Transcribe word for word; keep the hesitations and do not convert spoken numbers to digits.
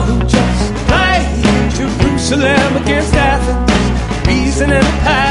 who just played Jerusalem against Athens, reason and passion.